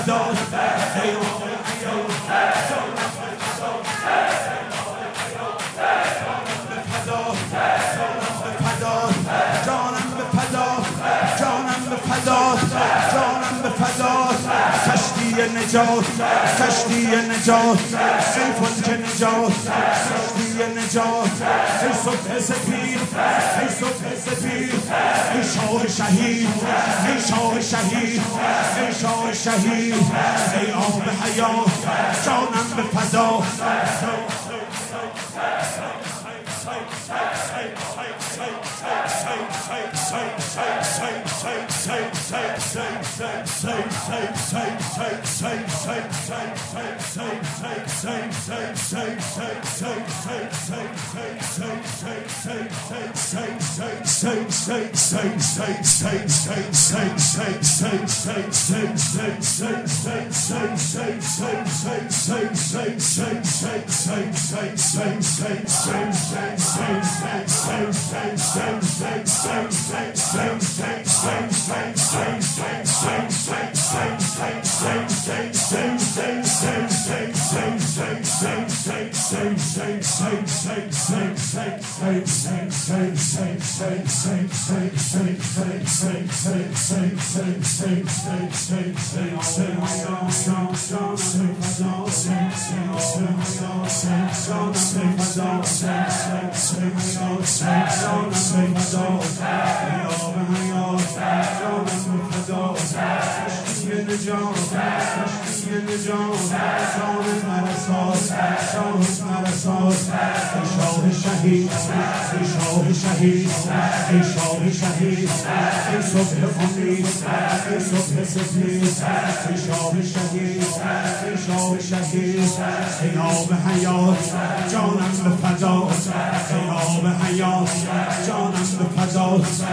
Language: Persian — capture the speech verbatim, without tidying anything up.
فداست ای آب حیات جانم به فداست جانم به فداست جانم به فداست کشتی نجات کشتی نجات ای فلک نجات کشتی نجات ای صبح سپید ای صبح سپید ای شاه شهید ای شاه شهید ای شاه شهید ای آب حیات جانم به فداست شاه شهید ای شاه شهید ای شاه شهید ای صبح امید ای صبح سپید ای شاه شهید ای شاه شهید ای آب حیات جانم به فداست ای آب حیات جانم به فداست